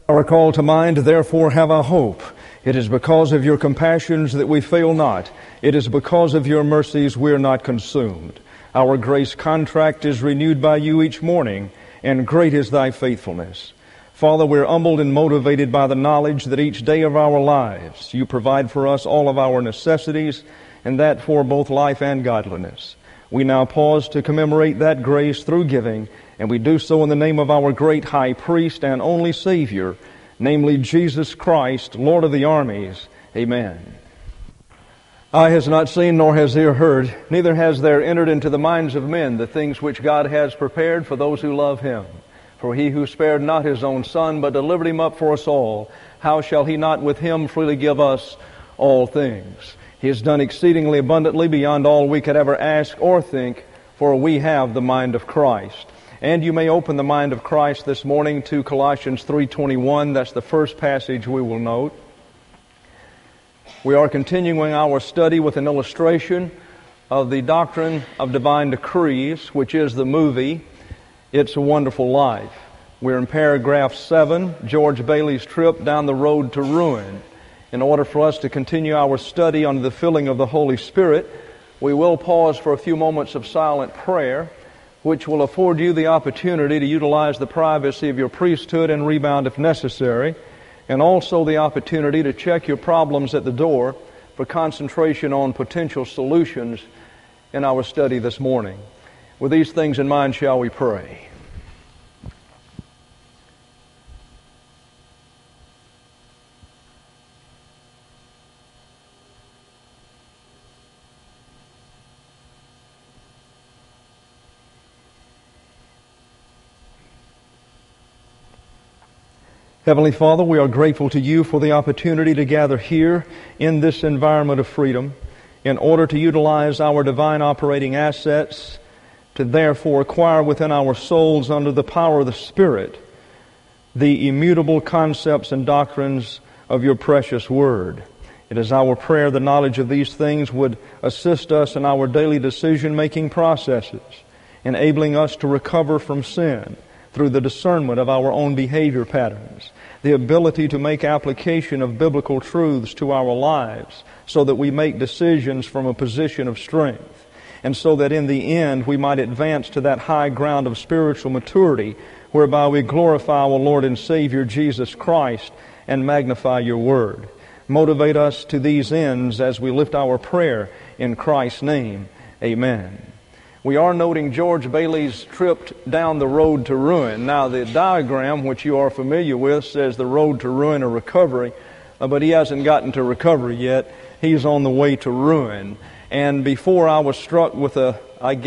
Our call to mind, therefore have a hope. It is because of your compassions that we fail not. It is because of your mercies we are not consumed. Our grace contract is renewed by you each morning, and great is thy faithfulness. Father, we're humbled and motivated by the knowledge that each day of our lives you provide for us all of our necessities, and that for both life and godliness. We now pause to commemorate that grace through giving, and we do so in the name of our great high priest and only Savior, namely Jesus Christ, Lord of the armies. Amen. Eye has not seen, nor has ear heard, neither has there entered into the minds of men the things which God has prepared for those who love Him. For He who spared not His own Son, but delivered Him up for us all, how shall He not with Him freely give us all things? He has done exceedingly abundantly beyond all we could ever ask or think, for we have the mind of Christ. And you may open the mind of Christ this morning to Colossians 3:21. That's the first passage we will note. We are continuing our study with an illustration of the doctrine of divine decrees, which is the movie It's a Wonderful Life. We're in paragraph 7, George Bailey's trip down the road to ruin. In order for us to continue our study under the filling of the Holy Spirit, we will pause for a few moments of silent prayer, which will afford you the opportunity to utilize the privacy of your priesthood and rebound if necessary, and also the opportunity to check your problems at the door for concentration on potential solutions in our study this morning. With these things in mind, shall we pray? Heavenly Father, we are grateful to you for the opportunity to gather here in this environment of freedom in order to utilize our divine operating assets to therefore acquire within our souls under the power of the Spirit the immutable concepts and doctrines of your precious Word. It is our prayer the knowledge of these things would assist us in our daily decision-making processes, enabling us to recover from sin through the discernment of our own behavior patterns, the ability to make application of biblical truths to our lives so that we make decisions from a position of strength, and so that in the end we might advance to that high ground of spiritual maturity whereby we glorify our Lord and Savior Jesus Christ and magnify your Word. Motivate us to these ends as we lift our prayer in Christ's name. Amen. We are noting George Bailey's trip down the road to ruin. Now, the diagram, which you are familiar with, says the road to ruin or recovery, but he hasn't gotten to recovery yet. He's on the way to ruin. And before I was struck with a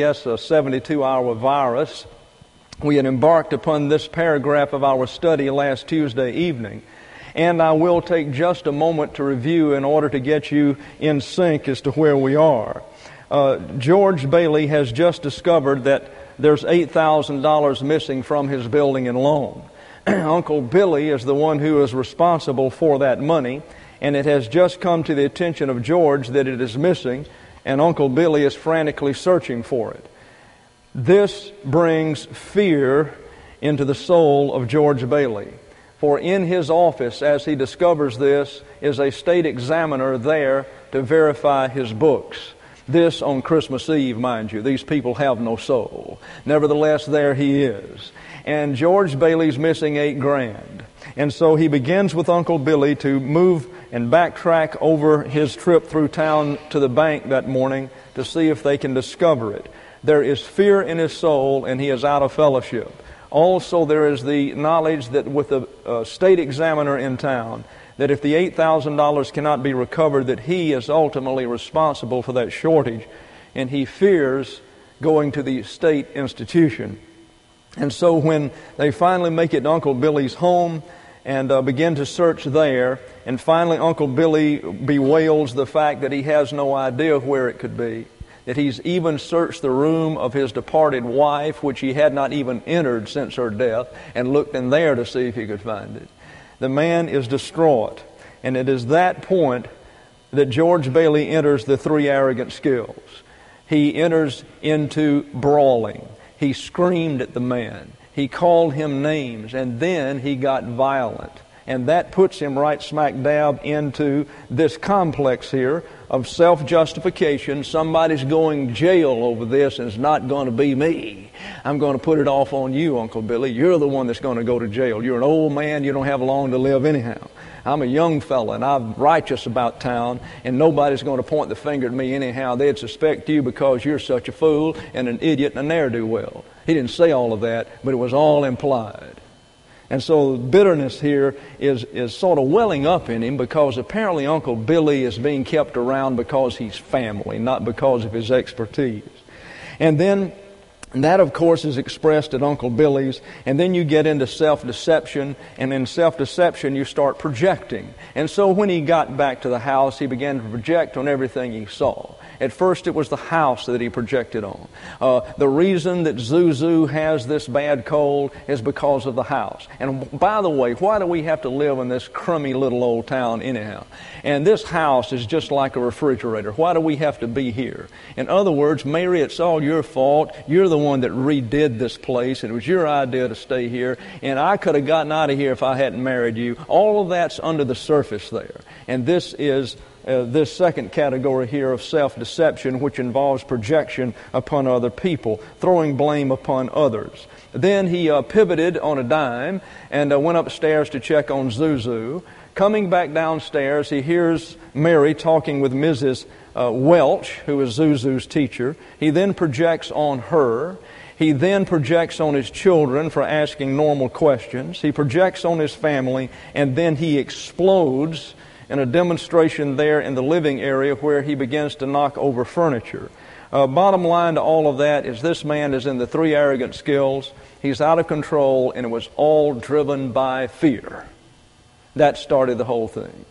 72-hour virus, we had embarked upon this paragraph of our study last Tuesday evening. And I will take just a moment to review in order to get you in sync as to where we are. George Bailey has just discovered that there's $8,000 missing from his building and loan. Uncle Billy is the one who is responsible for that money, and it has just come to the attention of George that it is missing, and Uncle Billy is frantically searching for it. This brings fear into the soul of George Bailey. For in his office, as he discovers this, is a state examiner there to verify his books. This on Christmas Eve, mind you. These people have no soul. Nevertheless, there he is. And George Bailey's missing $8,000. And so he begins with Uncle Billy to move and backtrack over his trip through town to the bank that morning to see if they can discover it. There is fear in his soul, and he is out of fellowship. Also, there is the knowledge that with the state examiner in town, that if the $8,000 cannot be recovered, that he is ultimately responsible for that shortage, and he fears going to the state institution. And so when they finally make it to Uncle Billy's home and begin to search there, and finally Uncle Billy bewails the fact that he has no idea where it could be, that he's even searched the room of his departed wife, which he had not even entered since her death, and looked in there to see if he could find it. The man is distraught, and it is that point that George Bailey enters the three arrogant skills. He enters into brawling. He screamed at the man. He called him names, and then he got violent. And that puts him right smack dab into this complex here of self-justification. Somebody's going to jail over this, and it's not going to be me. I'm going to put it off on you, Uncle Billy. You're the one that's going to go to jail. You're an old man. You don't have long to live anyhow. I'm a young fella, and I'm righteous about town, and nobody's going to point the finger at me anyhow. They'd suspect you because you're such a fool and an idiot and a ne'er-do-well. He didn't say all of that, but it was all implied. And so bitterness here is sort of welling up in him because apparently Uncle Billy is being kept around because he's family, not because of his expertise. And then that, of course, is expressed at Uncle Billy's. And then you get into self-deception. And in self-deception, you start projecting. And so when he got back to the house, he began to project on everything he saw. At first, it was the house that he projected on. The reason that Zuzu has this bad cold is because of the house. And by the way, why do we have to live in this crummy little old town anyhow? And this house is just like a refrigerator. Why do we have to be here? In other words, Mary, it's all your fault. You're the one that redid this place. And it was your idea to stay here. And I could have gotten out of here if I hadn't married you. All of that's under the surface there. And this is this second category here of self-deception, which involves projection upon other people, throwing blame upon others. Then he pivoted on a dime and went upstairs to check on Zuzu. Coming back downstairs, he hears Mary talking with Mrs. Welch, who is Zuzu's teacher. He then projects on her. He then projects on his children for asking normal questions. He projects on his family, and then he explodes in a demonstration there in the living area where he begins to knock over furniture. Bottom line to all of that is this man is in the three arrogant skills. He's out of control, and it was all driven by fear. That started the whole thing.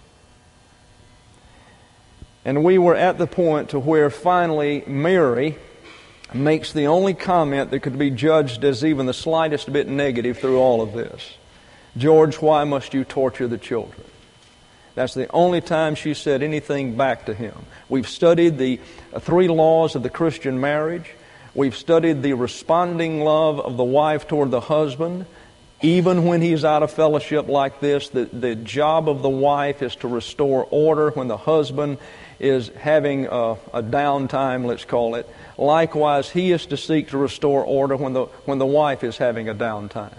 And we were at the point to where finally Mary makes the only comment that could be judged as even the slightest bit negative through all of this. George, why must you torture the children? That's the only time she said anything back to him. We've studied the three laws of the Christian marriage. We've studied the responding love of the wife toward the husband. Even when he's out of fellowship like this, the job of the wife is to restore order when the husband is having a downtime, let's call it. Likewise, he is to seek to restore order when the wife is having a downtime.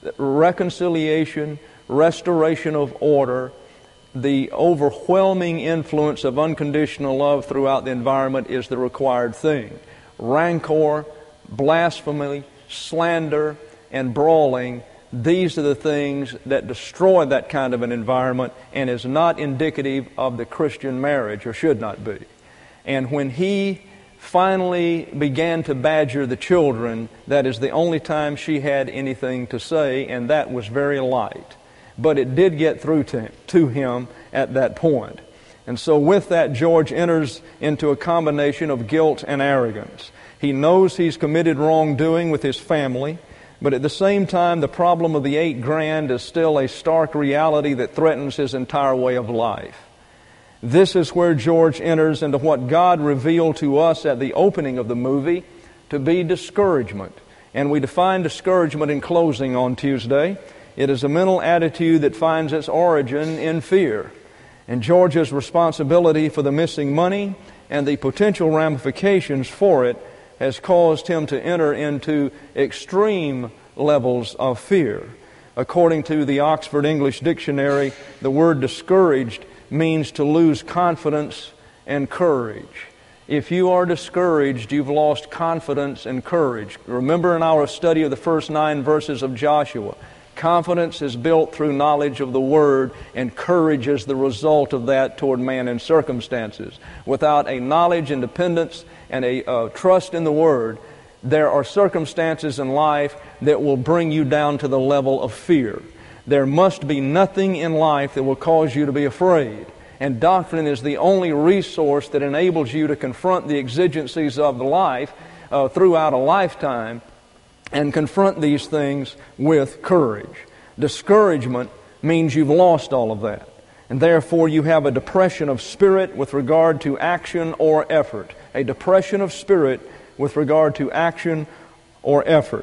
Reconciliation, restoration of order, the overwhelming influence of unconditional love throughout the environment is the required thing. Rancor, blasphemy, slander, and brawling, these are the things that destroy that kind of an environment and is not indicative of the Christian marriage, or should not be. And when he finally began to badger the children, that is the only time she had anything to say, and that was very light. But it did get through to him at that point. And so with that, George enters into a combination of guilt and arrogance. He knows he's committed wrongdoing with his family, but at the same time, the problem of the $8,000 is still a stark reality that threatens his entire way of life. This is where George enters into what God revealed to us at the opening of the movie to be discouragement. And we define discouragement in closing on Tuesday. It is a mental attitude that finds its origin in fear. And George's responsibility for the missing money and the potential ramifications for it has caused him to enter into extreme levels of fear. According to the Oxford English Dictionary, the word discouraged means to lose confidence and courage. If you are discouraged, you've lost confidence and courage. Remember in our study of the first 9 verses of Joshua, confidence is built through knowledge of the Word, and courage is the result of that toward man and circumstances. Without a knowledge and dependence and a trust in the Word, there are circumstances in life that will bring you down to the level of fear. There must be nothing in life that will cause you to be afraid. And doctrine is the only resource that enables you to confront the exigencies of the life throughout a lifetime and confront these things with courage. Discouragement means you've lost all of that. And therefore you have a depression of spirit with regard to action or effort. A depression of spirit with regard to action or effort.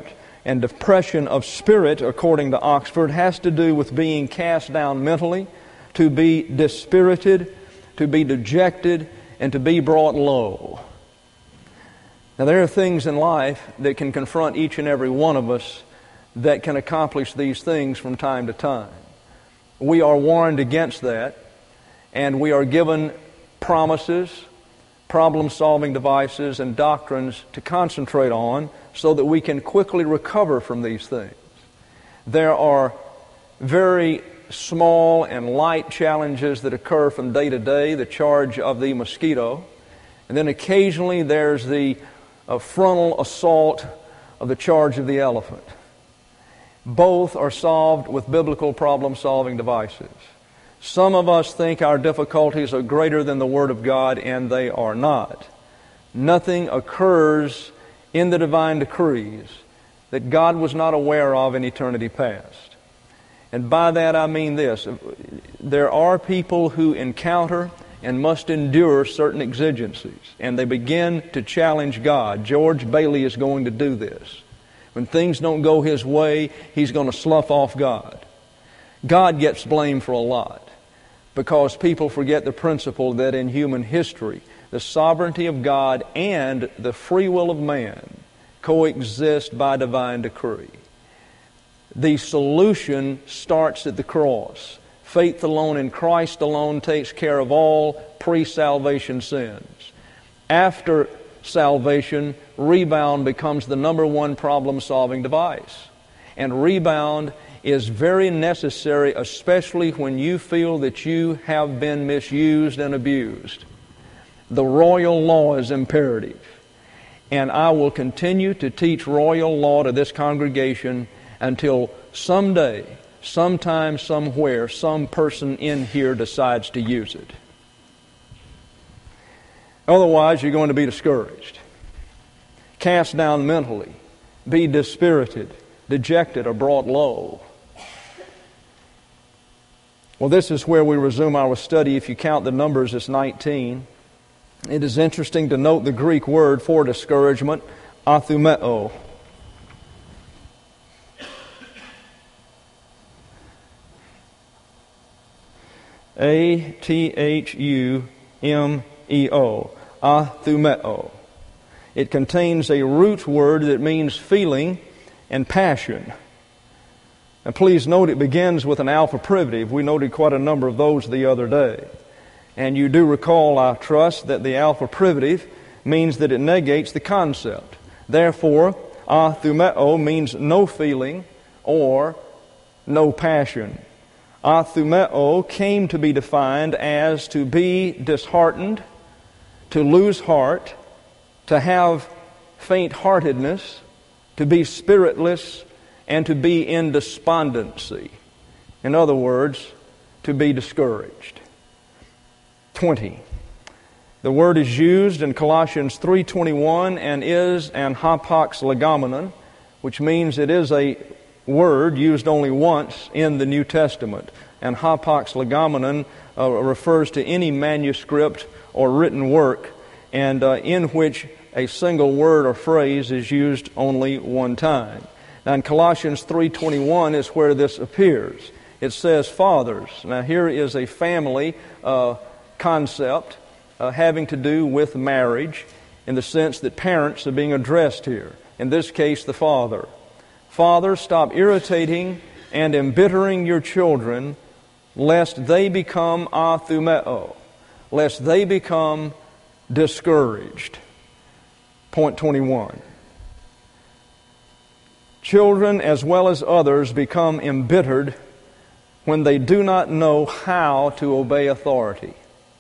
And depression of spirit, according to Oxford, has to do with being cast down mentally, to be dispirited, to be dejected, and to be brought low. Now, there are things in life that can confront each and every one of us that can accomplish these things from time to time. We are warned against that, and we are given promises, problem-solving devices, and doctrines to concentrate on so that we can quickly recover from these things. There are very small and light challenges that occur from day to day, the charge of the mosquito, and then occasionally there's the frontal assault of the charge of the elephant. Both are solved with biblical problem-solving devices. Some of us think our difficulties are greater than the Word of God, and they are not. Nothing occurs in the divine decrees that God was not aware of in eternity past. And by that I mean this. There are people who encounter and must endure certain exigencies, and they begin to challenge God. George Bailey is going to do this. When things don't go his way, he's going to slough off God. God gets blamed for a lot because people forget the principle that in human history, the sovereignty of God and the free will of man coexist by divine decree. The solution starts at the cross. Faith alone in Christ alone takes care of all pre-salvation sins. After salvation, rebound becomes the number one problem-solving device. And rebound is very necessary, especially when you feel that you have been misused and abused. The royal law is imperative. And I will continue to teach royal law to this congregation until someday, sometime, somewhere, some person in here decides to use it. Otherwise, you're going to be discouraged, cast down mentally, be dispirited, dejected, or brought low. Well, this is where we resume our study. If you count the numbers, it's 19. It is interesting to note the Greek word for discouragement, athumeo. A-T-H-U-M-E-O, athumeo. It contains a root word that means feeling and passion. And please note it begins with an alpha privative. We noted quite a number of those the other day. And you do recall, I trust, that the alpha privative means that it negates the concept. Therefore, athumeo means no feeling or no passion. Athumeo came to be defined as to be disheartened, to lose heart, to have faint-heartedness, to be spiritless, and to be in despondency. In other words, to be discouraged. 20. The word is used in Colossians 3:21 and is an hapax legomenon, which means it is a word used only once in the New Testament. And hapax legomenon refers to any manuscript or written work and in which a single word or phrase is used only one time. Now in Colossians 3:21 is where this appears. It says fathers. Now here is a family concept having to do with marriage in the sense that parents are being addressed here. In this case, the father. Fathers, stop irritating and embittering your children lest they become athumeo, lest they become discouraged. Point 21. Children as well as others become embittered when they do not know how to obey authority.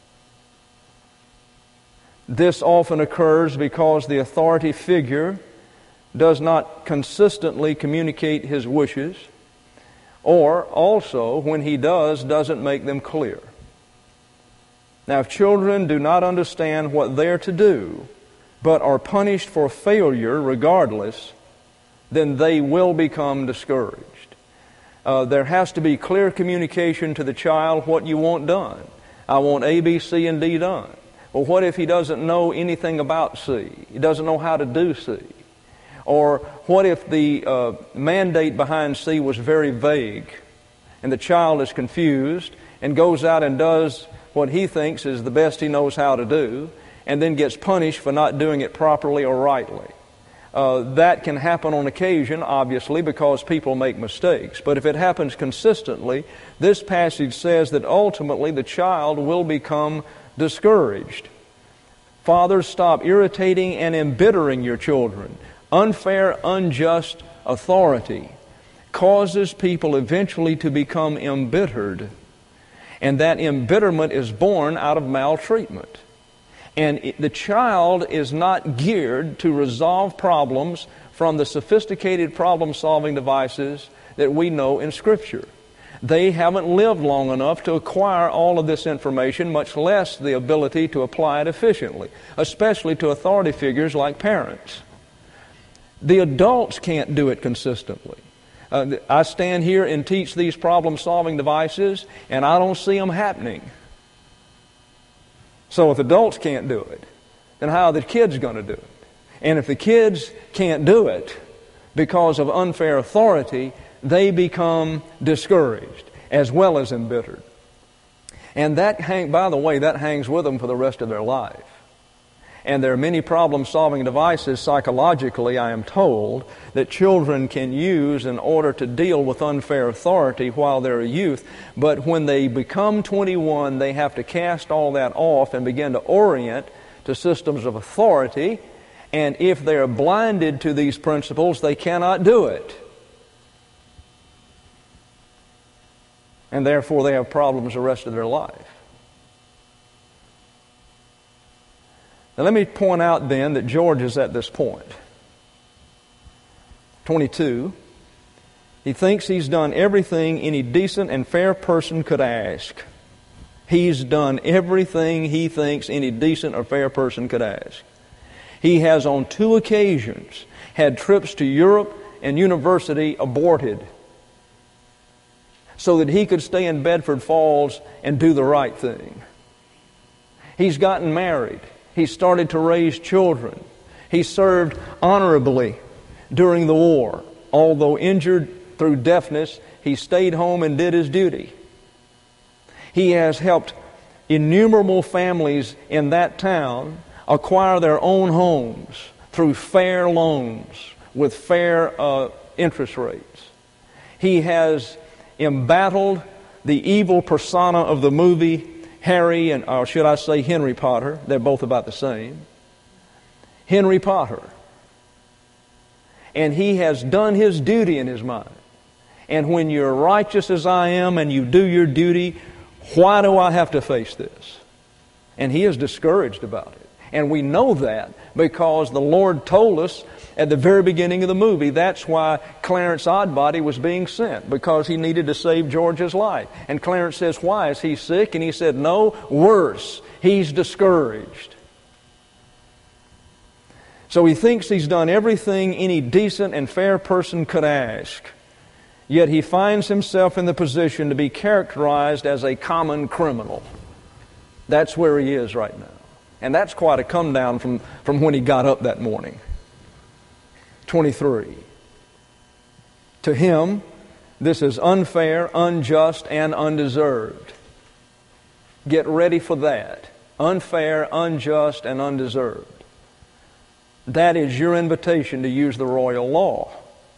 This often occurs because the authority figure does not consistently communicate his wishes, or also, when he does, doesn't make them clear. Now, if children do not understand what they're to do, but are punished for failure regardless, then they will become discouraged. There has to be clear communication to the child what you want done. I want A, B, C, and D done. Well, what if he doesn't know anything about C? He doesn't know how to do C? Or what if the mandate behind C was very vague and the child is confused and goes out and does what he thinks is the best he knows how to do and then gets punished for not doing it properly or rightly? That can happen on occasion, obviously, because people make mistakes. But if it happens consistently, this passage says that ultimately the child will become discouraged. Fathers, stop irritating and embittering your children. Unfair, unjust authority causes people eventually to become embittered. And that embitterment is born out of maltreatment. And the child is not geared to resolve problems from the sophisticated problem-solving devices that we know in Scripture. They haven't lived long enough to acquire all of this information, much less the ability to apply it efficiently, especially to authority figures like parents. The adults can't do it consistently. I stand here and teach these problem-solving devices, and I don't see them happening. So if adults can't do it, then how are the kids going to do it? And if the kids can't do it because of unfair authority, they become discouraged as well as embittered. And by the way, that hangs with them for the rest of their life. And there are many problem-solving devices psychologically, I am told, that children can use in order to deal with unfair authority while they're a youth. But when they become 21, they have to cast all that off and begin to orient to systems of authority. And if they are blinded to these principles, they cannot do it. And therefore they have problems the rest of their life. Now let me point out then that George is at this point. 22. He thinks he's done everything any decent and fair person could ask. He's done everything he thinks any decent or fair person could ask. He has on 2 occasions had trips to Europe and university aborted so that he could stay in Bedford Falls and do the right thing. He's gotten married. He started to raise children. He served honorably during the war. Although injured through deafness, he stayed home and did his duty. He has helped innumerable families in that town acquire their own homes through fair loans with fair interest rates. He has embattled the evil persona of the movie Harry and, or should I say Henry Potter. They're both about the same. Henry Potter. And he has done his duty in his mind. And when you're righteous as I am and you do your duty, why do I have to face this? And he is discouraged about it. And we know that because the Lord told us at the very beginning of the movie. That's why Clarence Oddbody was being sent, because he needed to save George's life. And Clarence says, why? Is he sick? And he said, no, worse. He's discouraged. So he thinks he's done everything any decent and fair person could ask. Yet he finds himself in the position to be characterized as a common criminal. That's where he is right now. And that's quite a come down from when he got up that morning. 23. To him, this is unfair, unjust, and undeserved. Get ready for that. Unfair, unjust, and undeserved. That is your invitation to use the royal law.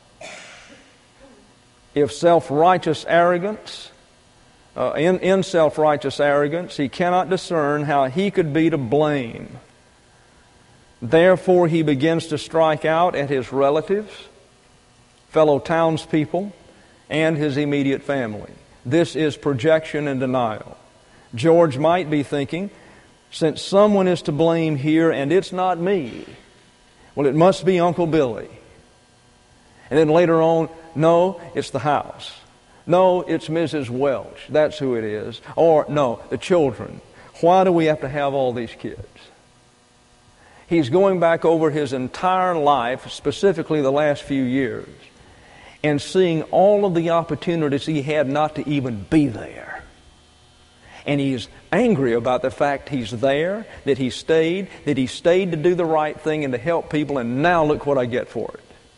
If self-righteous arrogance, in self-righteous arrogance, he cannot discern how he could be to blame. Therefore, he begins to strike out at his relatives, fellow townspeople, and his immediate family. This is projection and denial. George might be thinking, since someone is to blame here and it's not me, well, it must be Uncle Billy. And then later on, no, it's the house. No, it's Mrs. Welch. That's who it is. Or, no, the children. Why do we have to have all these kids? He's going back over his entire life, specifically the last few years, and seeing all of the opportunities he had not to even be there. And he's angry about the fact he's there, that he stayed to do the right thing and to help people, and now look what I get for it.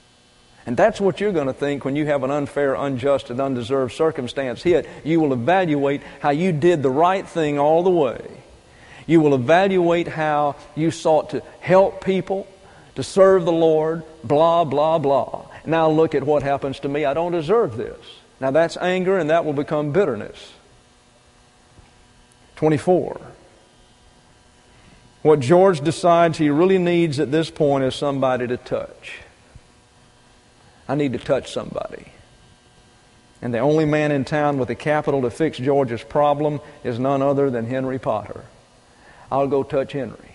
And that's what you're going to think when you have an unfair, unjust, and undeserved circumstance hit. You will evaluate how you did the right thing all the way. You will evaluate how you sought to help people, to serve the Lord, blah, blah, blah. Now look at what happens to me. I don't deserve this. Now that's anger, and that will become bitterness. 24. What George decides he really needs at this point is somebody to touch. I need to touch somebody. And the only man in town with the capital to fix George's problem is none other than Henry Potter. I'll go touch Henry.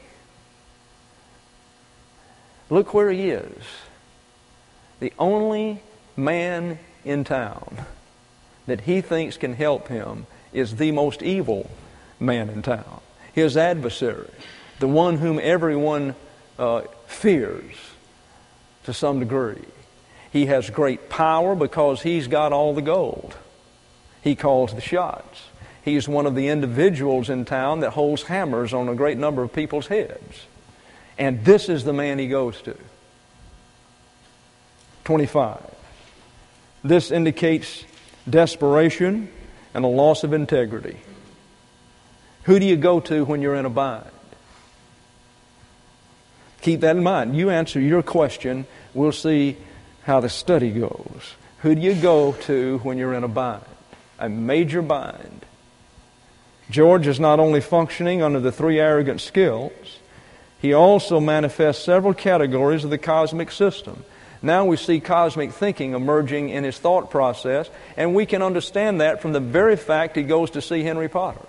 Look where he is. The only man in town that he thinks can help him is the most evil man in town. His adversary, the one whom everyone fears to some degree. He has great power because he's got all the gold. He calls the shots. He's one of the individuals in town that holds hammers on a great number of people's heads. And this is the man he goes to. 25. This indicates desperation and a loss of integrity. Who do you go to when you're in a bind? Keep that in mind. You answer your question, we'll see how the study goes. Who do you go to when you're in a bind? A major bind. George is not only functioning under the three arrogant skills, he also manifests several categories of the cosmic system. Now we see cosmic thinking emerging in his thought process, and we can understand that from the very fact he goes to see Henry Potter.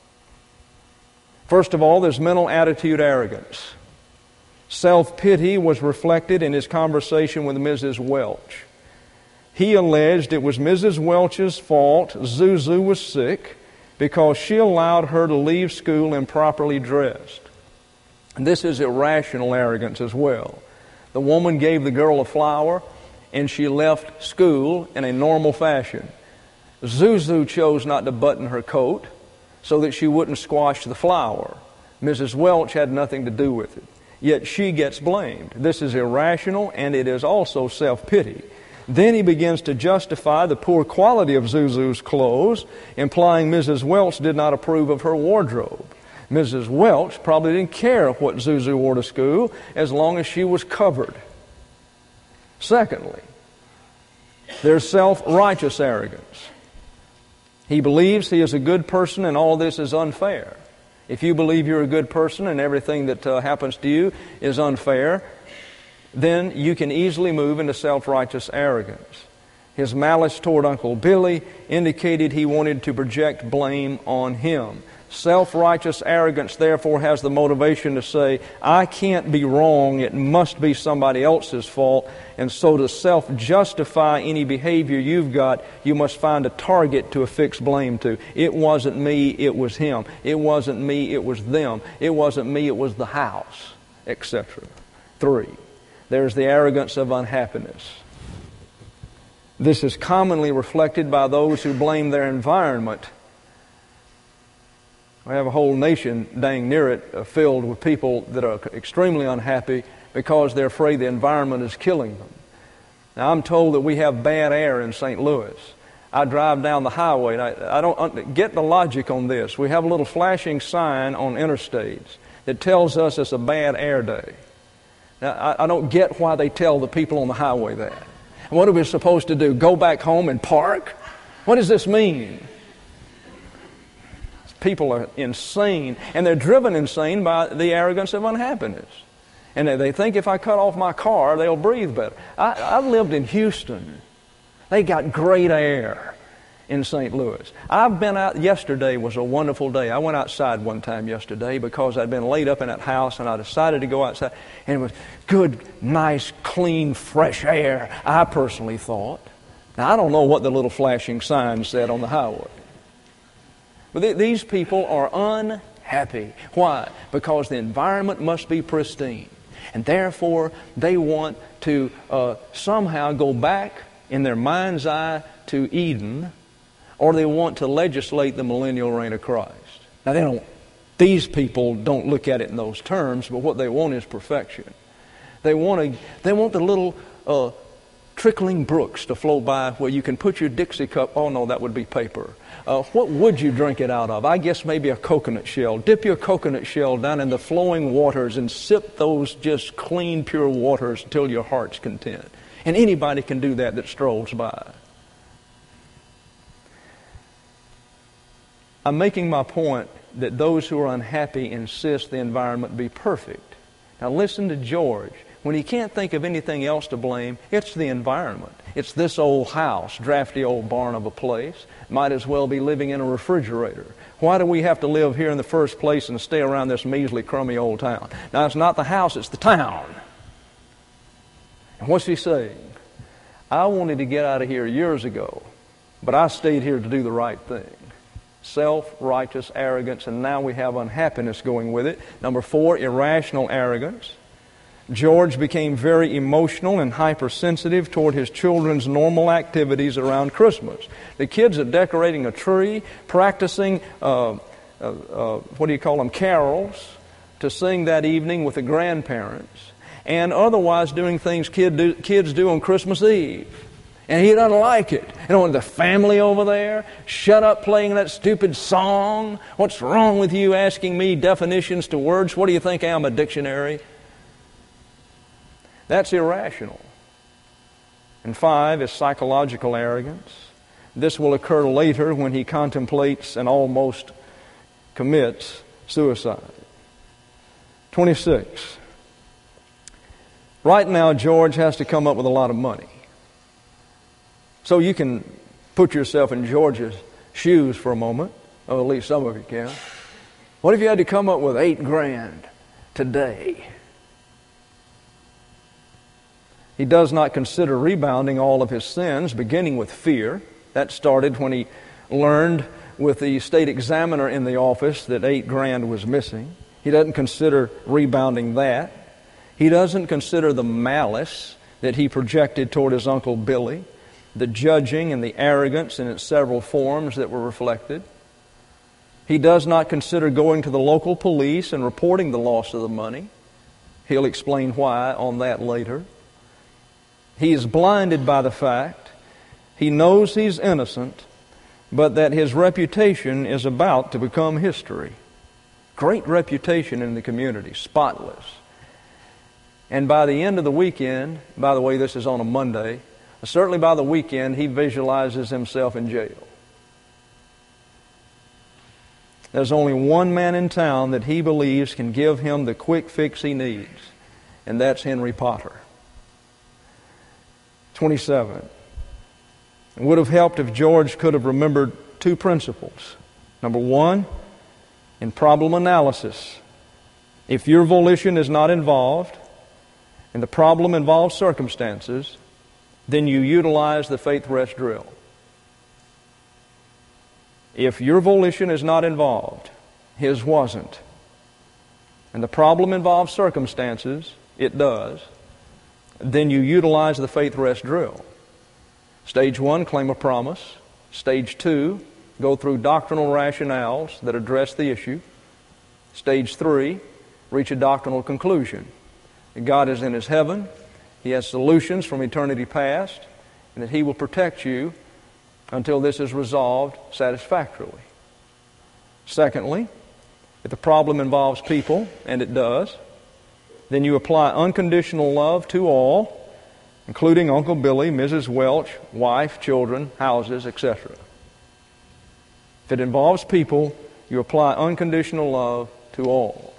First of all, there's mental attitude arrogance. Self-pity was reflected in his conversation with Mrs. Welch. He alleged it was Mrs. Welch's fault Zuzu was sick because she allowed her to leave school improperly dressed. And this is irrational arrogance as well. The woman gave the girl a flower and she left school in a normal fashion. Zuzu chose not to button her coat so that she wouldn't squash the flower. Mrs. Welch had nothing to do with it. Yet she gets blamed. This is irrational, and it is also self-pity. Then he begins to justify the poor quality of Zuzu's clothes, implying Mrs. Welch did not approve of her wardrobe. Mrs. Welch probably didn't care what Zuzu wore to school as long as she was covered. Secondly, there's self-righteous arrogance. He believes he is a good person and all this is unfair. If you believe you're a good person and everything that happens to you is unfair, then you can easily move into self-righteous arrogance. His malice toward Uncle Billy indicated he wanted to project blame on him. Self-righteous arrogance, therefore, has the motivation to say, I can't be wrong, it must be somebody else's fault. And so to self-justify any behavior you've got, you must find a target to affix blame to. It wasn't me, it was him. It wasn't me, it was them. It wasn't me, it was the house, etc. 3. There's the arrogance of unhappiness. This is commonly reflected by those who blame their environment. We have a whole nation, dang near it, filled with people that are extremely unhappy because they're afraid the environment is killing them. Now, I'm told that we have bad air in St. Louis. I drive down the highway, and I don't get the logic on this. We have a little flashing sign on interstates that tells us it's a bad air day. Now, I don't get why they tell the people on the highway that. What are we supposed to do? Go back home and park? What does this mean? People are insane, and they're driven insane by the arrogance of unhappiness. And they think if I cut off my car, they'll breathe better. I lived in Houston. They got great air in St. Louis. I've been out, yesterday was a wonderful day. I went outside one time yesterday because I'd been laid up in that house, and I decided to go outside. And it was good, nice, clean, fresh air, I personally thought. Now, I don't know what the little flashing sign said on the highway. But these people are unhappy. Why? Because the environment must be pristine. And therefore, they want to somehow go back in their mind's eye to Eden, or they want to legislate the millennial reign of Christ. Now, these people don't look at it in those terms, but what they want is perfection. They want the little trickling brooks to flow by where you can put your Dixie cup. Oh, no, that would be paper. What would you drink it out of? I guess maybe a coconut shell. Dip your coconut shell down in the flowing waters and sip those just clean, pure waters until your heart's content. And anybody can do that strolls by. I'm making my point that those who are unhappy insist the environment be perfect. Now listen to George. When he can't think of anything else to blame, it's the environment. It's this old house, drafty old barn of a place. Might as well be living in a refrigerator. Why do we have to live here in the first place and stay around this measly, crummy old town? Now, it's not the house, it's the town. And what's he saying? I wanted to get out of here years ago, but I stayed here to do the right thing. Self-righteous arrogance, and now we have unhappiness going with it. Number 4, irrational arrogance. George became very emotional and hypersensitive toward his children's normal activities around Christmas. The kids are decorating a tree, practicing, carols to sing that evening with the grandparents, and otherwise doing things kids do on Christmas Eve. And he doesn't like it. You know, the family over there, shut up playing that stupid song. What's wrong with you asking me definitions to words? What do you think, I'm a dictionary? That's irrational. And 5 is psychological arrogance. This will occur later when he contemplates and almost commits suicide. 26. Right now, George has to come up with a lot of money. So you can put yourself in George's shoes for a moment, or at least some of you can. What if you had to come up with $8,000 today? He does not consider rebounding all of his sins, beginning with fear. That started when he learned with the state examiner in the office that $8,000 was missing. He doesn't consider rebounding that. He doesn't consider the malice that he projected toward his Uncle Billy, the judging and the arrogance in its several forms that were reflected. He does not consider going to the local police and reporting the loss of the money. He'll explain why on that later. He is blinded by the fact he knows he's innocent, but that his reputation is about to become history. Great reputation in the community, spotless. And by the end of the weekend, by the way, this is on a Monday, certainly by the weekend, he visualizes himself in jail. There's only one man in town that he believes can give him the quick fix he needs, and that's Henry Potter. 27. It would have helped if George could have remembered 2 principles. Number 1, in problem analysis, if your volition is not involved and the problem involves circumstances, then you utilize the faith rest drill. If your volition is not involved, his wasn't, and the problem involves circumstances, it does, then you utilize the faith rest drill. Stage 1, claim a promise. Stage 2, go through doctrinal rationales that address the issue. Stage 3, reach a doctrinal conclusion. God is in His heaven. He has solutions from eternity past, and that He will protect you until this is resolved satisfactorily. Secondly, if the problem involves people, and it does, then you apply unconditional love to all, including Uncle Billy, Mrs. Welch, wife, children, houses, etc. If it involves people, you apply unconditional love to all.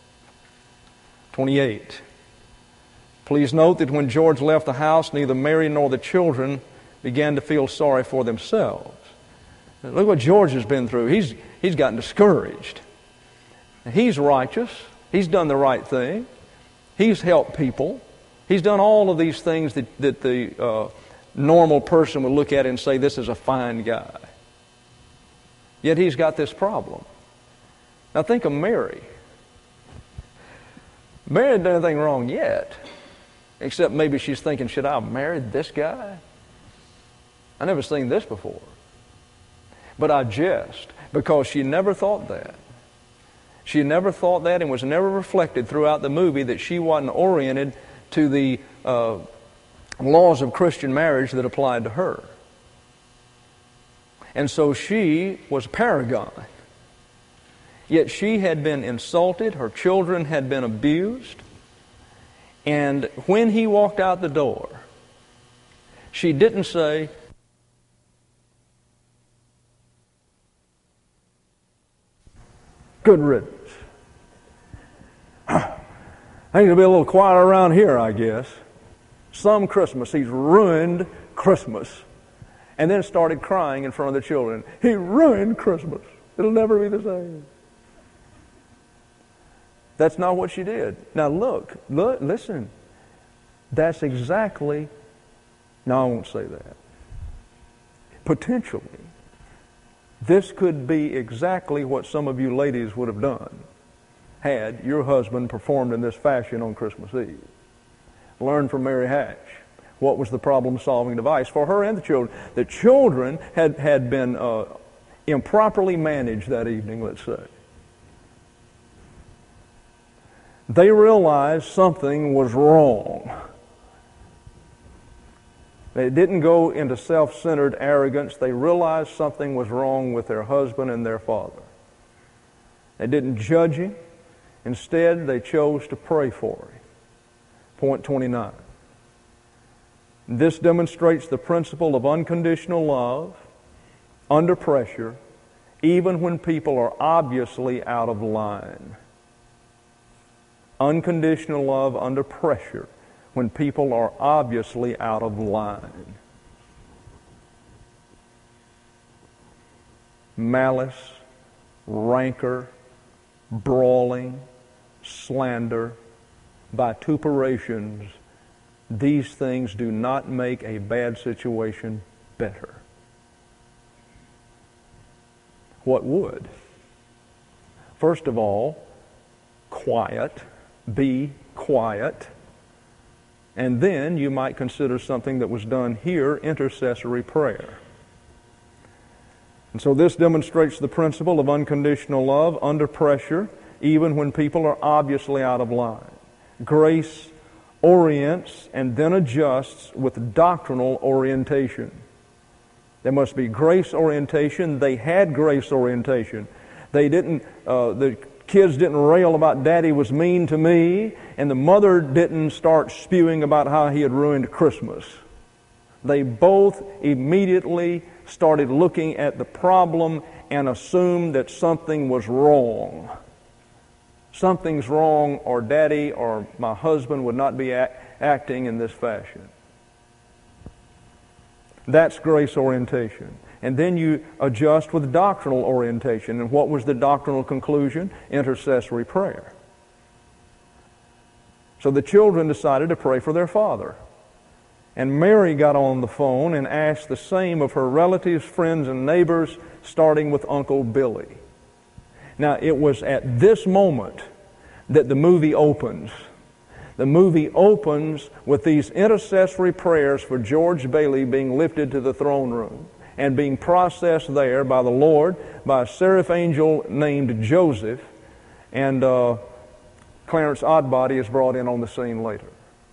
28. Please note that when George left the house, neither Mary nor the children began to feel sorry for themselves. Look what George has been through. He's gotten discouraged. He's righteous. He's done the right thing. He's helped people. He's done all of these things that the normal person would look at and say, this is a fine guy. Yet he's got this problem. Now think of Mary. Mary hadn't done anything wrong yet, except maybe she's thinking, should I have married this guy? I never seen this before. But I jest, because she never thought that. She never thought that, and was never reflected throughout the movie that she wasn't oriented to the laws of Christian marriage that applied to her. And so she was a paragon. Yet she had been insulted, her children had been abused, and when he walked out the door, she didn't say, "Good riddance. I need to be a little quieter around here, I guess. Some Christmas, he's ruined Christmas." And then started crying in front of the children. "He ruined Christmas. It'll never be the same." That's not what she did. Now look, listen. That's exactly, no, I won't say that. Potentially, this could be exactly what some of you ladies would have done had your husband performed in this fashion on Christmas Eve. Learn from Mary Hatch. What was the problem-solving device for her and the children? The children had been improperly managed that evening, let's say. They realized something was wrong. They didn't go into self-centered arrogance. They realized something was wrong with their husband and their father. They didn't judge him. Instead, they chose to pray for him. Point 29. This demonstrates the principle of unconditional love under pressure, even when people are obviously out of line. Unconditional love under pressure when people are obviously out of line. Malice, rancor, brawling, slander, vituperations, these things do not make a bad situation better. What would? First of all, quiet. Be quiet. And then you might consider something that was done here, intercessory prayer. And so this demonstrates the principle of unconditional love under pressure, even when people are obviously out of line. Grace orients and then adjusts with doctrinal orientation. There must be grace orientation. They had grace orientation. They didn't, the kids didn't rail about Daddy was mean to me, and the mother didn't start spewing about how he had ruined Christmas. They both immediately started looking at the problem and assumed that something was wrong. Something's wrong, or Daddy or my husband would not be acting in this fashion. That's grace orientation. And then you adjust with doctrinal orientation. And what was the doctrinal conclusion? Intercessory prayer. So the children decided to pray for their father. And Mary got on the phone and asked the same of her relatives, friends, and neighbors, starting with Uncle Billy. Now, it was at this moment that the movie opens. The movie opens with these intercessory prayers for George Bailey being lifted to the throne room and being processed there by the Lord by a seraph angel named Joseph, and Clarence Oddbody is brought in on the scene later.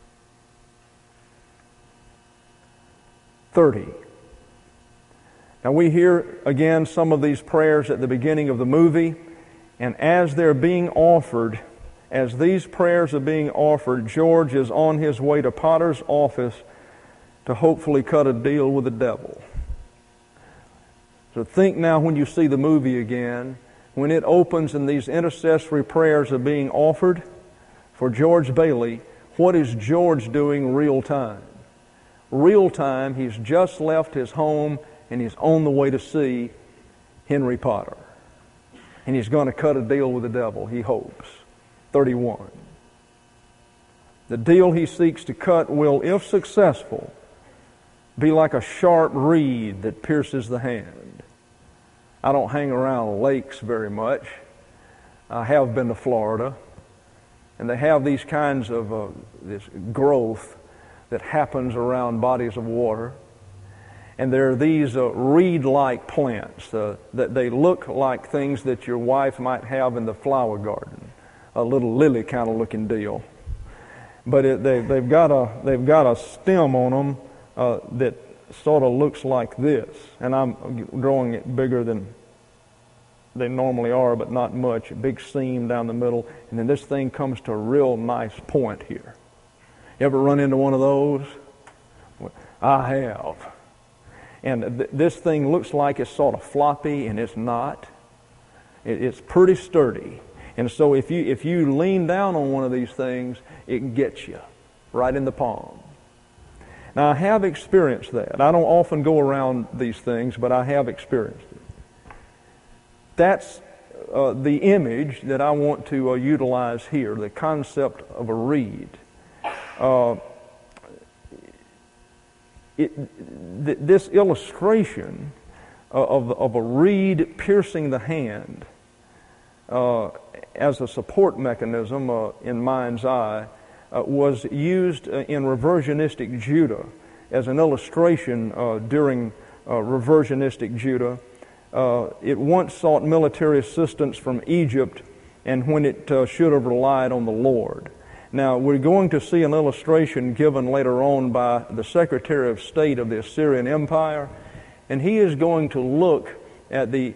30. Now we hear again some of these prayers at the beginning of the movie, and as they're being offered, as these prayers are being offered, George is on his way to Potter's office to hopefully cut a deal with the devil. So think now when you see the movie again, when it opens and these intercessory prayers are being offered for George Bailey, what is George doing real time? Real time, he's just left his home and he's on the way to see Henry Potter. And he's going to cut a deal with the devil, he hopes. 31. The deal he seeks to cut will, if successful, be like a sharp reed that pierces the hand. I don't hang around lakes very much. I have been to Florida, and they have these kinds of this growth that happens around bodies of water. And there are these reed-like plants that they look like things that your wife might have in the flower garden, a little lily kind of looking deal. but they've got a stem on them that sort of looks like this, and I'm drawing it bigger than they normally are, but not much. A big seam down the middle, and then this thing comes to a real nice point here. You ever run into one of those? I have. And this thing looks like it's sort of floppy, and it's not. It's pretty sturdy. And so if you lean down on one of these things, it gets you right in the palm. Now, I have experienced that. I don't often go around these things, but I have experienced it. That's the image that I want to utilize here, the concept of a reed. This illustration of a reed piercing the hand as a support mechanism in mind's eye was used in reversionistic Judah as an illustration during reversionistic Judah. It once sought military assistance from Egypt, and when it should have relied on the Lord. Now, we're going to see an illustration given later on by the Secretary of State of the Assyrian Empire, and he is going to look at the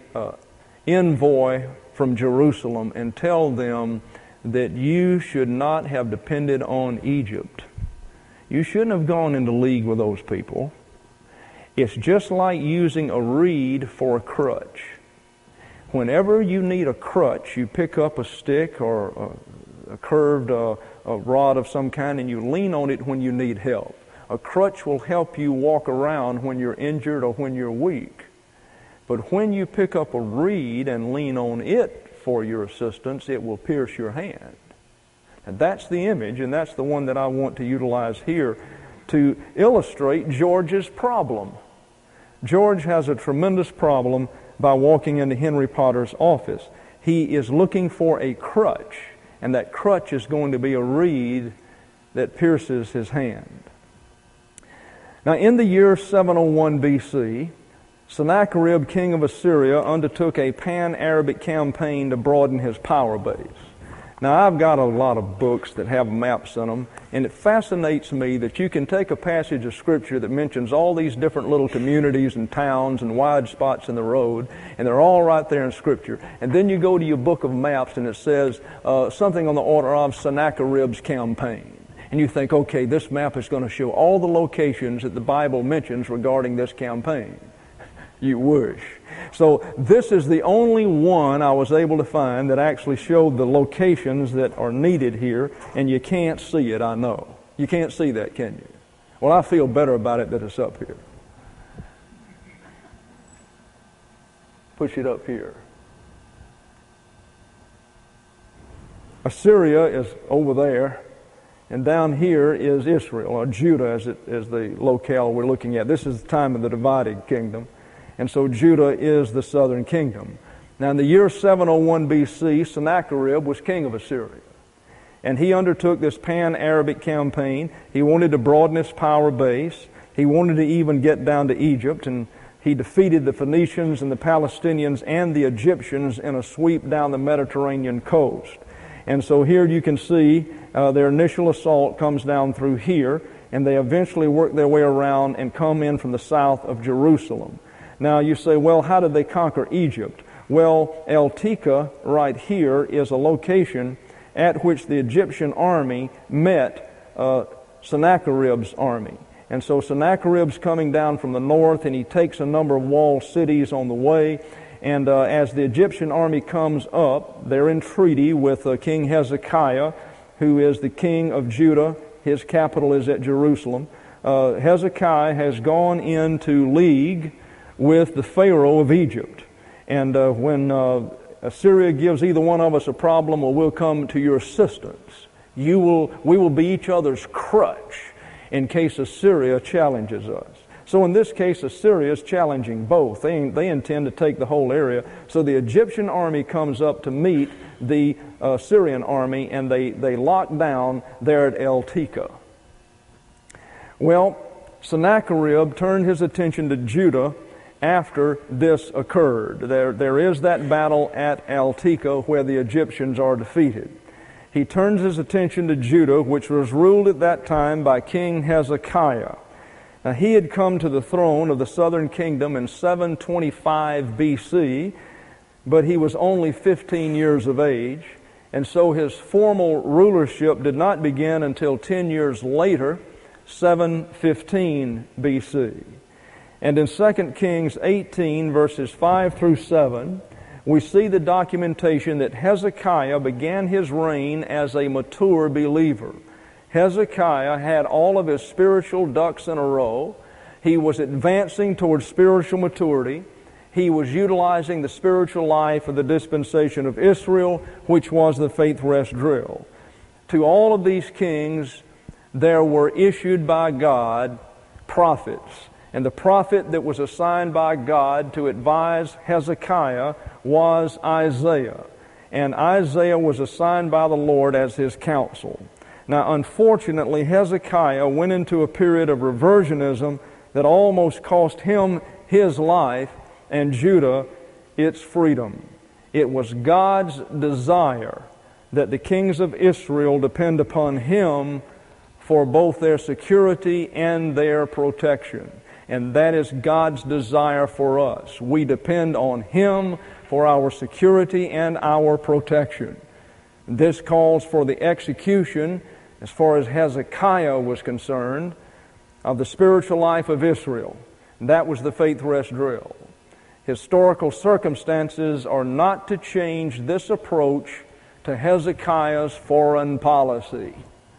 envoy from Jerusalem and tell them that you should not have depended on Egypt. You shouldn't have gone into league with those people. It's just like using a reed for a crutch. Whenever you need a crutch, you pick up a stick or a curved a rod of some kind, and you lean on it when you need help. A crutch will help you walk around when you're injured or when you're weak. But when you pick up a reed and lean on it for your assistance, it will pierce your hand. And that's the image, and that's the one that I want to utilize here to illustrate George's problem. George has a tremendous problem by walking into Henry Potter's office. He is looking for a crutch, and that crutch is going to be a reed that pierces his hand. Now, in the year 701 BC, Sennacherib, king of Assyria, undertook a pan-Arabic campaign to broaden his power base. Now, I've got a lot of books that have maps in them, and it fascinates me that you can take a passage of Scripture that mentions all these different little communities and towns and wide spots in the road, and they're all right there in Scripture. And then you go to your book of maps, and it says something on the order of Sennacherib's campaign. And you think, okay, this map is going to show all the locations that the Bible mentions regarding this campaign. You wish. So this is the only one I was able to find that actually showed the locations that are needed here, and you can't see it, I know. You can't see that, can you? Well, I feel better about it that it's up here. Push it up here. Assyria is over there, and down here is Israel, or Judah as the locale we're looking at. This is the time of the divided kingdom. And so Judah is the southern kingdom. Now in the year 701 BC, Sennacherib was king of Assyria. And he undertook this pan-Arabic campaign. He wanted to broaden his power base. He wanted to even get down to Egypt. And he defeated the Phoenicians and the Palestinians and the Egyptians in a sweep down the Mediterranean coast. And so here you can see their initial assault comes down through here. And they eventually work their way around and come in from the south of Jerusalem. Now you say, well, how did they conquer Egypt? Well, El-Tika right here is a location at which the Egyptian army met Sennacherib's army. And so Sennacherib's coming down from the north, and he takes a number of walled cities on the way. And as the Egyptian army comes up, they're in treaty with King Hezekiah, who is the king of Judah. His capital is at Jerusalem. Hezekiah has gone into league with the Pharaoh of Egypt. And when Assyria gives either one of us a problem, well, we'll come to your assistance. We will be each other's crutch in case Assyria challenges us. So in this case, Assyria is challenging both. They intend to take the whole area. So the Egyptian army comes up to meet the Syrian army, and they lock down there at El-Tika. Well, Sennacherib turned his attention to Judah after this occurred. There is that battle at El-Tika where the Egyptians are defeated. he turns his attention to Judah, which was ruled at that time by King Hezekiah. Now, he had come to the throne of the southern kingdom in 725 B.C., but he was only 15 years of age, and so his formal rulership did not begin until 10 years later, 715 B.C. And in 2 Kings 18, verses 5 through 7, we see the documentation that Hezekiah began his reign as a mature believer. Hezekiah had all of his spiritual ducks in a row. He was advancing towards spiritual maturity. He was utilizing the spiritual life of the dispensation of Israel, which was the faith rest drill. To all of these kings, there were issued by God prophets. And the prophet that was assigned by God to advise Hezekiah was Isaiah. And Isaiah was assigned by the Lord as his counsel. Now, unfortunately, Hezekiah went into a period of reversionism that almost cost him his life and Judah its freedom. It was God's desire that the kings of Israel depend upon him for both their security and their protection. And that is God's desire for us. We depend on him for our security and our protection. This calls for the execution, as far as Hezekiah was concerned, of the spiritual life of Israel. And that was the faith rest drill. Historical circumstances are not to change this approach to Hezekiah's foreign policy.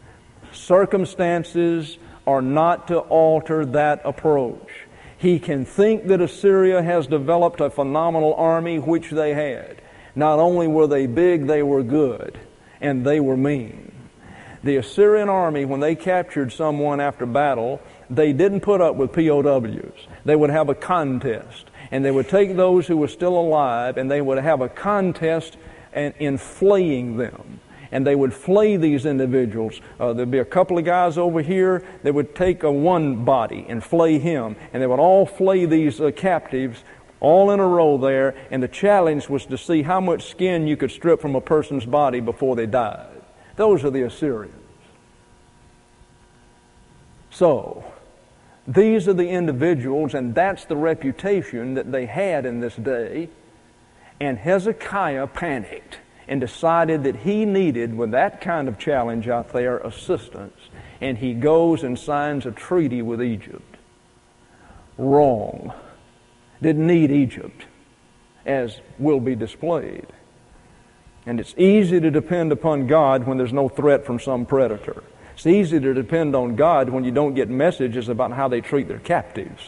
Circumstances are not to alter that approach. He can think that Assyria has developed a phenomenal army, which they had. Not only were they big, they were good, and they were mean. The Assyrian army, when they captured someone after battle, they didn't put up with POWs. They would have a contest, and they would take those who were still alive, and they would have a contest in flaying them. And they would flay these individuals. There'd be a couple of guys over here that would take one body and flay him. And they would all flay these captives all in a row there. And the challenge was to see how much skin you could strip from a person's body before they died. Those are the Assyrians. So, these are the individuals, and that's the reputation that they had in this day. And Hezekiah panicked and decided that he needed, with that kind of challenge out there, assistance. And he goes and signs a treaty with Egypt. Wrong. Didn't need Egypt, as will be displayed. And it's easy to depend upon God when there's no threat from some predator. It's easy to depend on God when you don't get messages about how they treat their captives.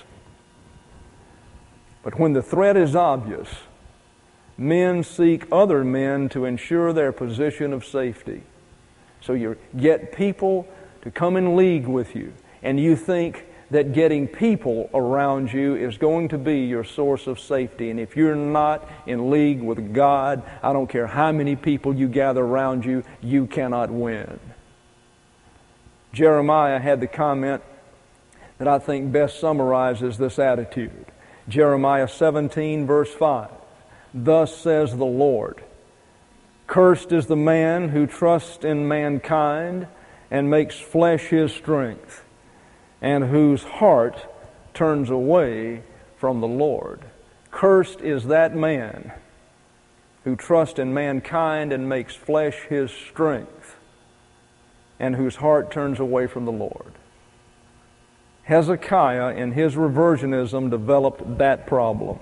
But when the threat is obvious, men seek other men to ensure their position of safety. So you get people to come in league with you, and you think that getting people around you is going to be your source of safety. And if you're not in league with God, I don't care how many people you gather around you, you cannot win. Jeremiah had the comment that I think best summarizes this attitude. Jeremiah 17, verse 5. Thus says the Lord, cursed is the man who trusts in mankind and makes flesh his strength, and whose heart turns away from the Lord. Cursed is that man who trusts in mankind and makes flesh his strength, and whose heart turns away from the Lord. Hezekiah, in his reversionism, developed that problem.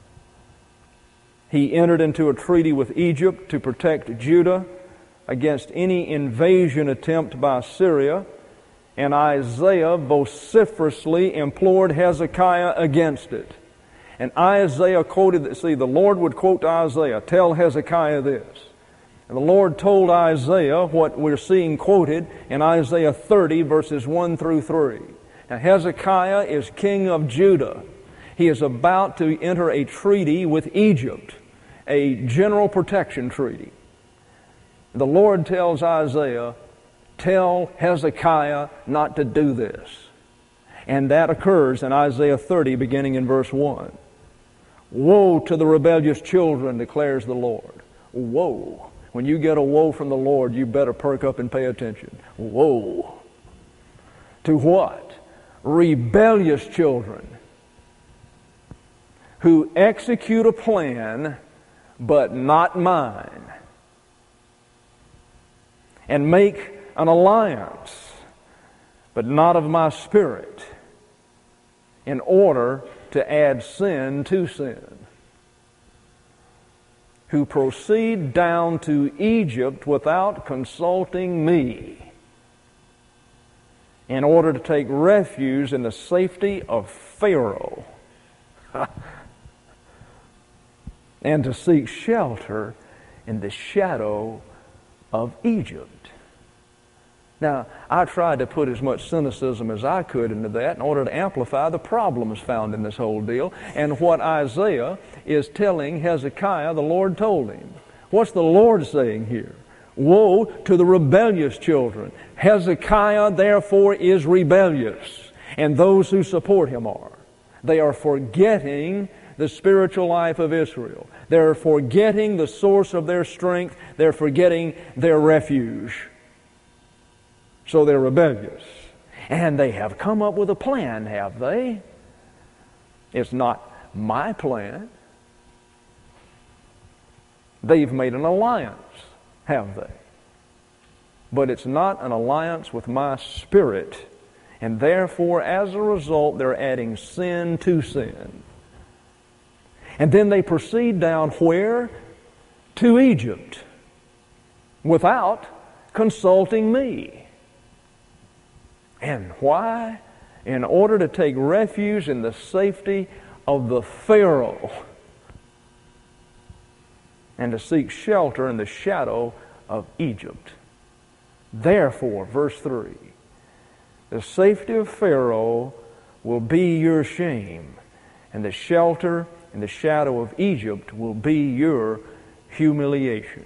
He entered into a treaty with Egypt to protect Judah against any invasion attempt by Syria, and Isaiah vociferously implored Hezekiah against it. And Isaiah quoted, the Lord would quote to Isaiah, tell Hezekiah this. And the Lord told Isaiah what we're seeing quoted in Isaiah 30, verses 1 through 3. Now, Hezekiah is king of Judah. He is about to enter a treaty with Egypt, a general protection treaty. The Lord tells Isaiah, tell Hezekiah not to do this. And that occurs in Isaiah 30, beginning in verse 1. Woe to the rebellious children, declares the Lord. Woe. When you get a woe from the Lord, you better perk up and pay attention. Woe. To what? Rebellious children who execute a plan, but not mine, and make an alliance, but not of my Spirit, in order to add sin to sin, who proceed down to Egypt without consulting me, in order to take refuge in the safety of Pharaoh and to seek shelter in the shadow of Egypt. Now, I tried to put as much cynicism as I could into that in order to amplify the problems found in this whole deal and what Isaiah is telling Hezekiah the Lord told him. What's the Lord saying here? Woe to the rebellious children. Hezekiah, therefore, is rebellious, and those who support him are. They are forgetting the spiritual life of Israel. They're forgetting the source of their strength. They're forgetting their refuge. So they're rebellious. And they have come up with a plan, have they? It's not my plan. They've made an alliance, have they? But it's not an alliance with my Spirit. And therefore, as a result, they're adding sin to sin. And then they proceed down where? To Egypt, without consulting me. And why? In order to take refuge in the safety of the Pharaoh and to seek shelter in the shadow of Egypt. Therefore, verse 3, the safety of Pharaoh will be your shame, and the shelter in the shadow of Egypt will be your humiliation.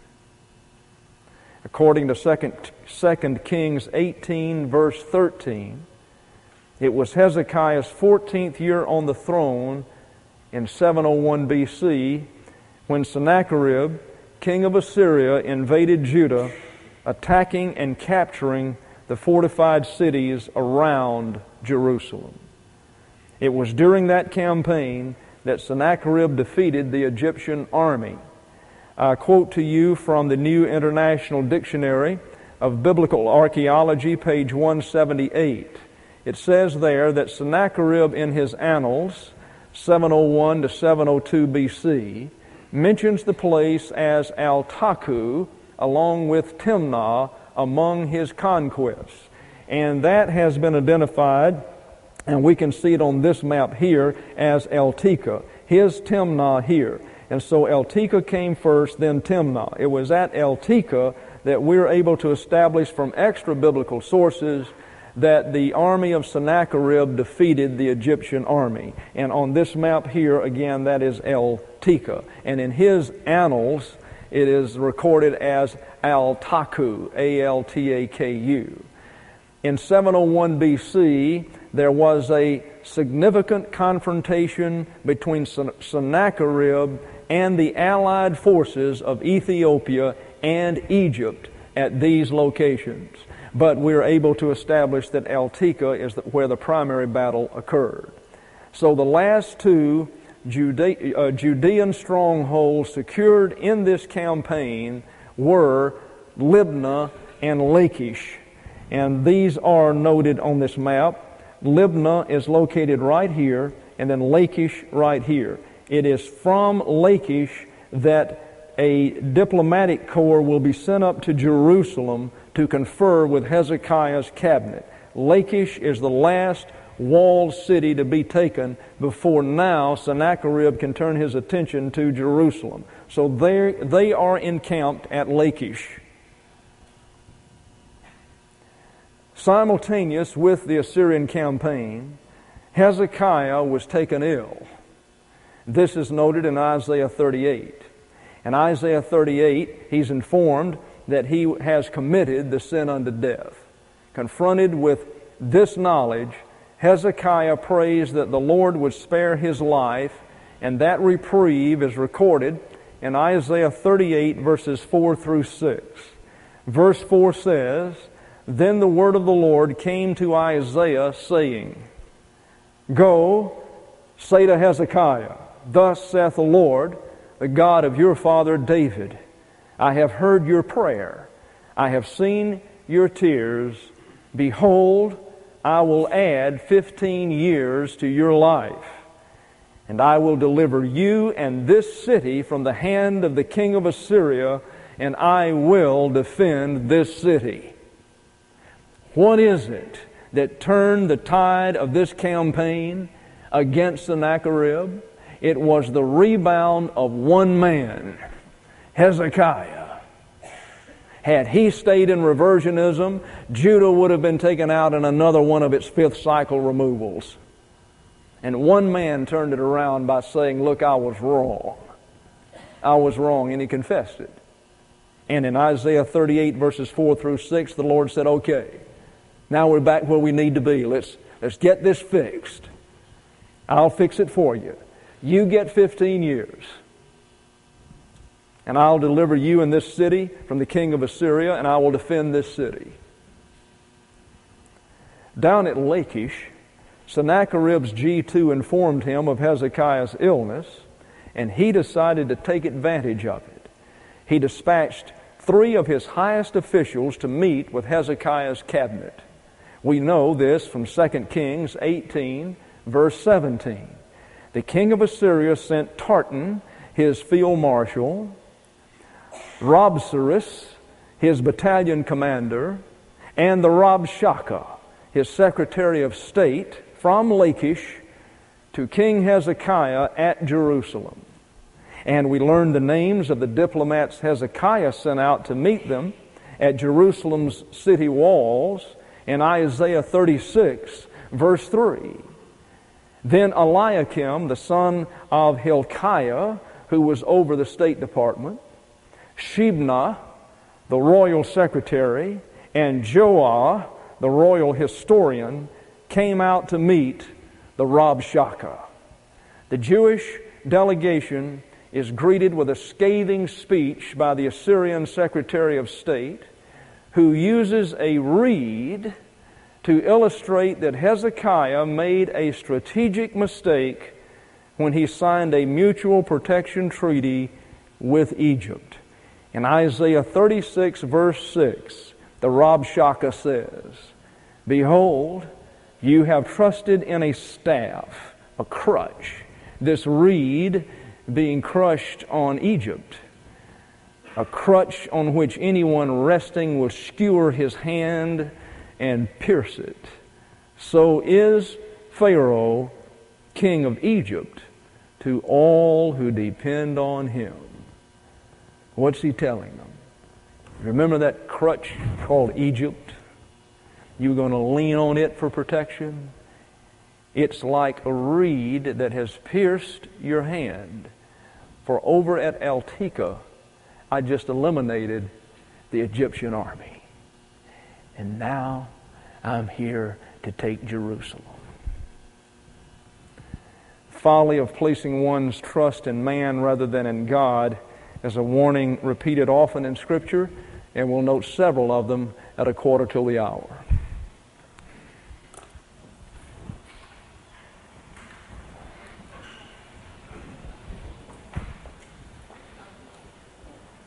According to 2 Kings 18, verse 13, it was Hezekiah's 14th year on the throne in 701 BC when Sennacherib, king of Assyria, invaded Judah, attacking and capturing the fortified cities around Jerusalem. It was during that campaign that Sennacherib defeated the Egyptian army. I quote to you from the New International Dictionary of Biblical Archaeology, page 178. It says there that Sennacherib in his annals, 701 to 702 BC, mentions the place as Al-Taku along with Timnah among his conquests. And that has been identified, and we can see it on this map here, as Eltekeh. His Timnah here. And so Eltekeh came first, then Timnah. It was at Eltekeh that we're able to establish from extra biblical sources that the army of Sennacherib defeated the Egyptian army. And on this map here, again, that is Eltekeh. And in his annals, it is recorded as Al-Taku, A-L-T-A-K-U. In 701 BC, there was a significant confrontation between Sennacherib and the allied forces of Ethiopia and Egypt at these locations. But we're able to establish that Eltekeh is where the primary battle occurred. So the last two Judean strongholds secured in this campaign were Libnah and Lachish. And these are noted on this map. Libnah is located right here, and then Lachish right here. It is from Lachish that a diplomatic corps will be sent up to Jerusalem to confer with Hezekiah's cabinet. Lachish is the last walled city to be taken before now Sennacherib can turn his attention to Jerusalem. So they are encamped at Lachish. Simultaneous with the Assyrian campaign, Hezekiah was taken ill. This is noted in Isaiah 38. In Isaiah 38, he's informed that he has committed the sin unto death. Confronted with this knowledge, Hezekiah prays that the Lord would spare his life, and that reprieve is recorded in Isaiah 38, verses 4 through 6. Verse 4 says, "Then the word of the Lord came to Isaiah, saying, Go, say to Hezekiah, Thus saith the Lord, the God of your father David, I have heard your prayer. I have seen your tears. Behold, I will add 15 years to your life, and I will deliver you and this city from the hand of the king of Assyria, and I will defend this city." What is it that turned the tide of this campaign against Sennacherib? It was the rebound of one man, Hezekiah. Had he stayed in reversionism, Judah would have been taken out in another one of its fifth cycle removals. And one man turned it around by saying, "Look, I was wrong. I was wrong," and he confessed it. And in Isaiah 38, verses 4 through 6, the Lord said, "Okay, now we're back where we need to be. Let's get this fixed. I'll fix it for you. You get 15 years. And I'll deliver you and this city from the king of Assyria, and I will defend this city." Down at Lachish, Sennacherib's G2 informed him of Hezekiah's illness, and he decided to take advantage of it. He dispatched 3 of his highest officials to meet with Hezekiah's cabinet. We know this from 2 Kings 18, verse 17. The king of Assyria sent Tartan, his field marshal, Rabsaris, his battalion commander, and the Rabshakeh, his secretary of state, from Lachish to King Hezekiah at Jerusalem. And we learn the names of the diplomats Hezekiah sent out to meet them at Jerusalem's city walls in Isaiah 36, verse 3. Then Eliakim, the son of Hilkiah, who was over the State Department, Shebna, the royal secretary, and Joah, the royal historian, came out to meet the Rabshakeh. The Jewish delegation is greeted with a scathing speech by the Assyrian Secretary of State, who uses a reed to illustrate that Hezekiah made a strategic mistake when he signed a mutual protection treaty with Egypt. In Isaiah 36, verse 6, the Rabshakeh says, "Behold, you have trusted in a staff, a crutch," this reed being crushed on Egypt, a crutch on which anyone resting will skewer his hand and pierce it. So is Pharaoh, king of Egypt, to all who depend on him. What's he telling them? Remember that crutch called Egypt? You're going to lean on it for protection? It's like a reed that has pierced your hand. For over at Eltekeh, I just eliminated the Egyptian army. And now I'm here to take Jerusalem. Folly of placing one's trust in man rather than in God is a warning repeated often in Scripture, and we'll note several of them at 1:15 to the hour.